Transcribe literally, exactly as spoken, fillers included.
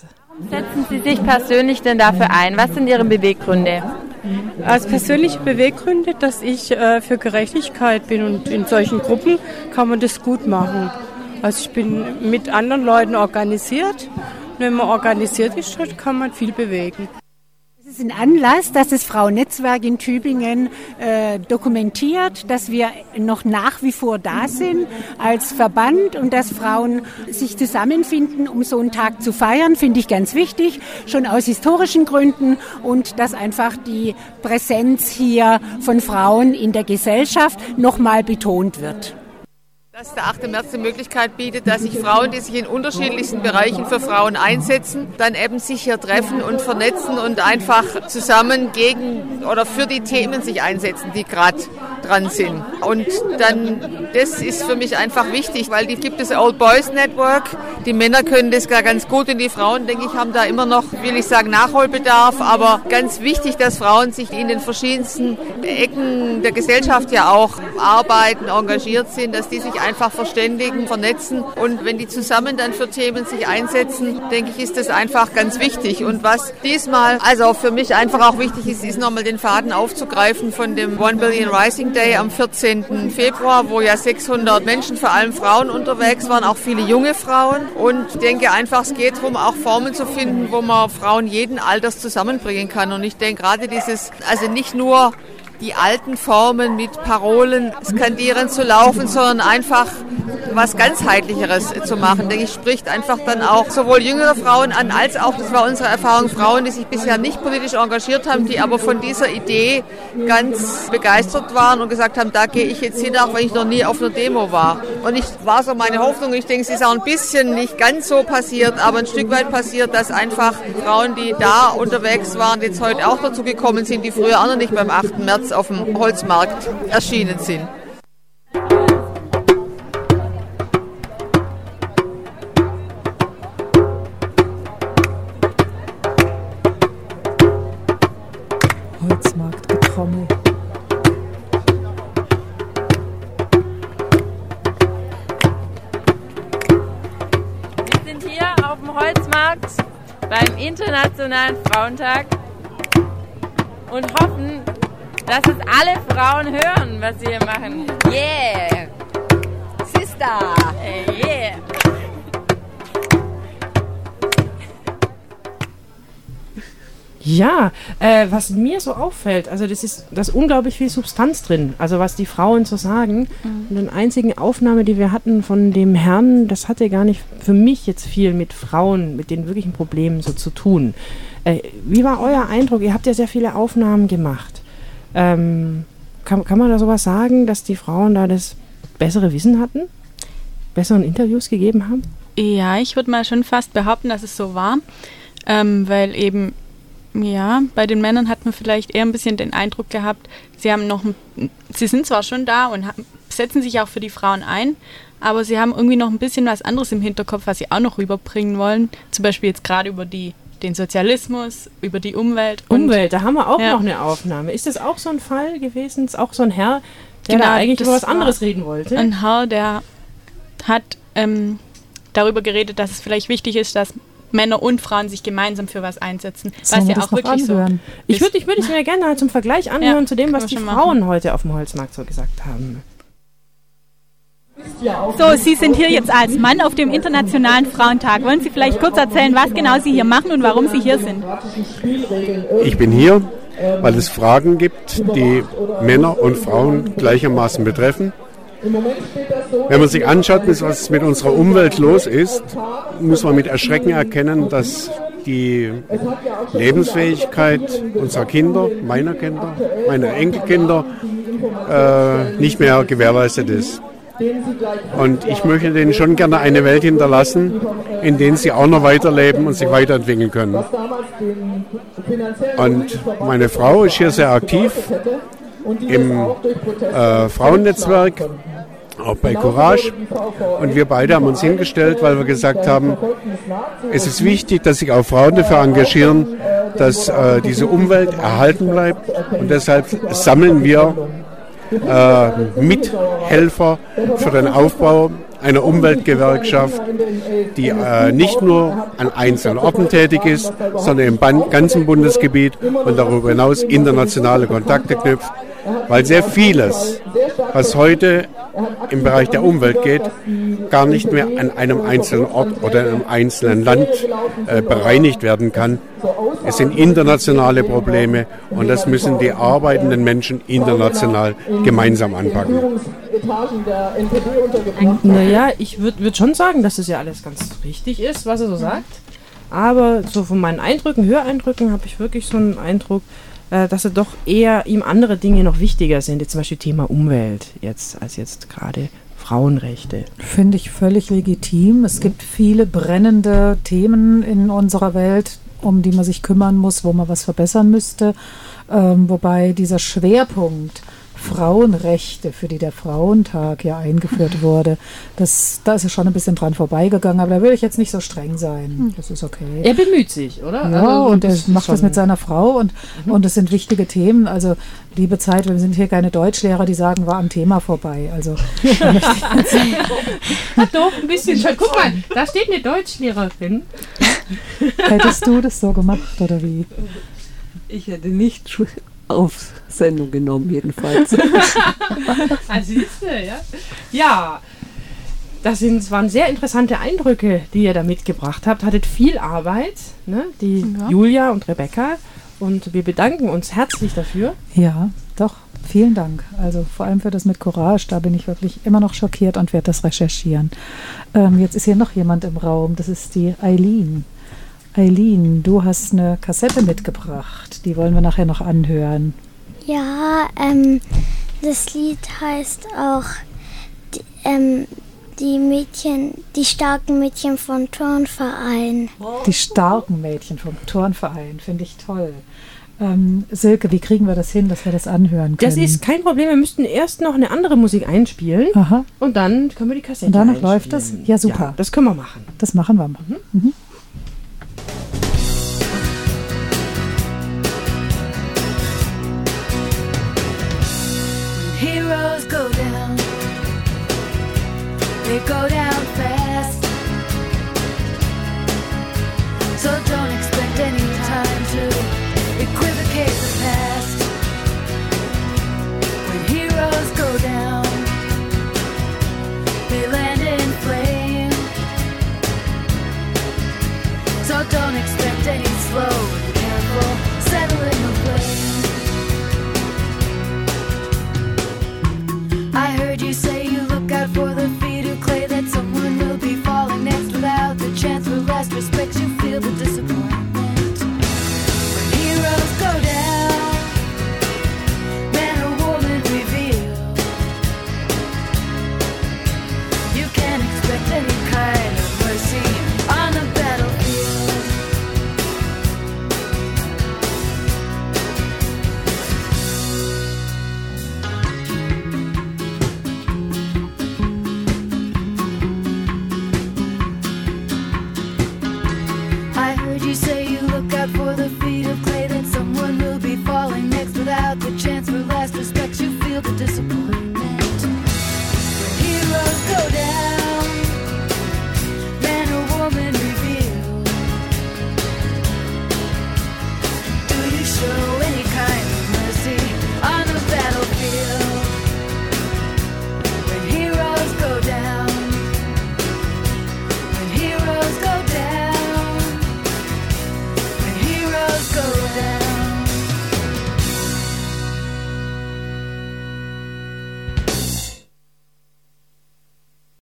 Setzen Sie sich persönlich denn dafür ein? Was sind Ihre Beweggründe? Als persönliche Beweggründe, dass ich äh, für Gerechtigkeit bin und in solchen Gruppen kann man das gut machen. Also ich bin mit anderen Leuten organisiert. Und wenn man organisiert ist, kann man viel bewegen. Es ist ein Anlass, dass das Frauennetzwerk in Tübingen äh, dokumentiert, dass wir noch nach wie vor da sind als Verband und dass Frauen sich zusammenfinden, um so einen Tag zu feiern, finde ich ganz wichtig, schon aus historischen Gründen und dass einfach die Präsenz hier von Frauen in der Gesellschaft nochmal betont wird. Dass der achte März die Möglichkeit bietet, dass sich Frauen, die sich in unterschiedlichsten Bereichen für Frauen einsetzen, dann eben sich hier treffen und vernetzen und einfach zusammen gegen oder für die Themen sich einsetzen, die gerade dran sind. Und dann, das ist für mich einfach wichtig, weil die gibt es Old Boys Network. Die Männer können das gar ganz gut und die Frauen, denke ich, haben da immer noch, will ich sagen, Nachholbedarf. Aber ganz wichtig, dass Frauen sich in den verschiedensten Ecken der Gesellschaft ja auch arbeiten, engagiert sind, dass die sich einfach verständigen, vernetzen und wenn die zusammen dann für Themen sich einsetzen, denke ich, ist das einfach ganz wichtig. Und was diesmal, also für mich einfach auch wichtig ist, ist nochmal den Faden aufzugreifen von dem One Billion Rising Day am vierzehnten Februar, wo ja sechshundert Menschen, vor allem Frauen, unterwegs waren, auch viele junge Frauen. Und ich denke einfach, es geht darum, auch Formen zu finden, wo man Frauen jeden Alters zusammenbringen kann. Und ich denke gerade dieses, also nicht nur die alten Formen mit Parolen skandieren zu laufen, sondern einfach was ganzheitlicheres zu machen. Denke ich, spricht einfach dann auch sowohl jüngere Frauen an, als auch, das war unsere Erfahrung, Frauen, die sich bisher nicht politisch engagiert haben, die aber von dieser Idee ganz begeistert waren und gesagt haben, da gehe ich jetzt hin, auch wenn ich noch nie auf einer Demo war. Und ich war so meine Hoffnung, ich denke, es ist auch ein bisschen nicht ganz so passiert, aber ein Stück weit passiert, dass einfach Frauen, die da unterwegs waren, jetzt heute auch dazu gekommen sind, die früher auch noch nicht beim achten März auf dem Holzmarkt erschienen sind. Holzmarktgetrommel. Wir sind hier auf dem Holzmarkt beim Internationalen Frauentag und hoffen, dass es alle Frauen hören, was sie hier machen. Yeah! Sister! Hey, yeah! Ja, äh, was mir so auffällt, also das ist, da ist unglaublich viel Substanz drin, also was die Frauen so sagen. Mhm. Und eine einzige Aufnahme, die wir hatten von dem Herrn, das hatte gar nicht für mich jetzt viel mit Frauen, mit den wirklichen Problemen so zu tun. Äh, wie war euer Eindruck? Ihr habt ja sehr viele Aufnahmen gemacht. Ähm, kann, kann man da sowas sagen, dass die Frauen da das bessere Wissen hatten? Besseren Interviews gegeben haben? Ja, ich würde mal schon fast behaupten, dass es so war, ähm, weil eben, ja, bei den Männern hat man vielleicht eher ein bisschen den Eindruck gehabt, sie haben noch, sie sind zwar schon da und haben, setzen sich auch für die Frauen ein, aber sie haben irgendwie noch ein bisschen was anderes im Hinterkopf, was sie auch noch rüberbringen wollen, zum Beispiel jetzt gerade über die den Sozialismus, über die Umwelt. Und Umwelt, da haben wir auch ja. noch eine Aufnahme. Ist das auch so ein Fall gewesen? Ist auch so ein Herr, der genau, da eigentlich über was anderes reden wollte? Ein Herr, der hat ähm, darüber geredet, dass es vielleicht wichtig ist, dass Männer und Frauen sich gemeinsam für was einsetzen. Was ja auch wirklich anhören? so Ich würde ich würd es mir gerne zum Vergleich anhören ja, zu dem, was die Frauen machen. heute auf dem Holzmarkt so gesagt haben. So, Sie sind hier jetzt als Mann auf dem Internationalen Frauentag. Wollen Sie vielleicht kurz erzählen, was genau Sie hier machen und warum Sie hier sind? Ich bin hier, weil es Fragen gibt, die Männer und Frauen gleichermaßen betreffen. Wenn man sich anschaut, was mit unserer Umwelt los ist, muss man mit Erschrecken erkennen, dass die Lebensfähigkeit unserer Kinder, meiner Kinder, meiner Enkelkinder äh, nicht mehr gewährleistet ist. Und ich möchte denen schon gerne eine Welt hinterlassen, in der sie auch noch weiterleben und sich weiterentwickeln können. Und meine Frau ist hier sehr aktiv im äh, Frauennetzwerk, auch bei Courage. Und wir beide haben uns hingestellt, weil wir gesagt haben, es ist wichtig, dass sich auch Frauen dafür engagieren, dass äh, diese Umwelt erhalten bleibt. Und deshalb sammeln wir Äh, Mithelfer für den Aufbau einer Umweltgewerkschaft, die äh, nicht nur an einzelnen Orten tätig ist, sondern im ban- ganzen Bundesgebiet und darüber hinaus internationale Kontakte knüpft, weil sehr vieles, was heute im Bereich der Umwelt geht, gar nicht mehr an einem einzelnen Ort oder in einem einzelnen Land äh, bereinigt werden kann. Es sind internationale Probleme und das müssen die arbeitenden Menschen international gemeinsam anpacken. Naja, ich würde würd schon sagen, dass das ja alles ganz richtig ist, was er so sagt. Aber so von meinen Eindrücken, Höreindrücken, habe ich wirklich so einen Eindruck, äh, dass er doch eher ihm andere Dinge noch wichtiger sind. Jetzt zum Beispiel Thema Umwelt jetzt, als jetzt gerade Frauenrechte. Finde ich völlig legitim. Es gibt viele brennende Themen in unserer Welt, um die man sich kümmern muss, wo man was verbessern müsste. Ähm, wobei dieser Schwerpunkt Frauenrechte, für die der Frauentag ja eingeführt wurde, das, da ist er schon ein bisschen dran vorbeigegangen, aber da will ich jetzt nicht so streng sein. Das ist okay. Er bemüht sich, oder? Ja, also, und er das macht das mit seiner Frau und, Mhm. und es sind wichtige Themen. Also, liebe Zeit, wir sind hier keine Deutschlehrer, die sagen, war am Thema vorbei. Also, Hat doch ein bisschen schon. Guck mal, da steht eine Deutschlehrerin. hättest du das so gemacht oder wie? Ich hätte nicht sch- auf Sendung genommen, jedenfalls. Also siehst du, ja. Ja, das sind, waren sehr interessante Eindrücke, die ihr da mitgebracht habt. Hattet viel Arbeit, ne? Die Ja. Julia und Rebecca. Und wir bedanken uns herzlich dafür. Ja, doch, vielen Dank. Also vor allem für das mit Courage, da bin ich wirklich immer noch schockiert und werde das recherchieren. Ähm, jetzt ist hier noch jemand im Raum, das ist die Eileen. Eileen, du hast eine Kassette mitgebracht, die wollen wir nachher noch anhören. Ja, ähm, das Lied heißt auch die, ähm, die Mädchen, die starken Mädchen vom Turnverein. Die starken Mädchen vom Turnverein, finde ich toll. Ähm, Silke, wie kriegen wir das hin, dass wir das anhören können? Das ist kein Problem. Wir müssten erst noch eine andere Musik einspielen. Aha. Und dann können wir die Kassette Und danach einspielen. läuft das? Ja, super. Ja, das können wir machen. Das machen wir mal. Mhm. Heroes go down, they go down fast. So don't expect any time to equivocate the past. When heroes go down, they land in flame. So don't expect any slow and careful settling of blame. I heard you say you look out for the feet of clay, that someone will be falling next without the chance for last respect. You feel the disappointment when heroes go down, man or woman reveal. You can't expect any kind of mercy on the battlefield. I heard you say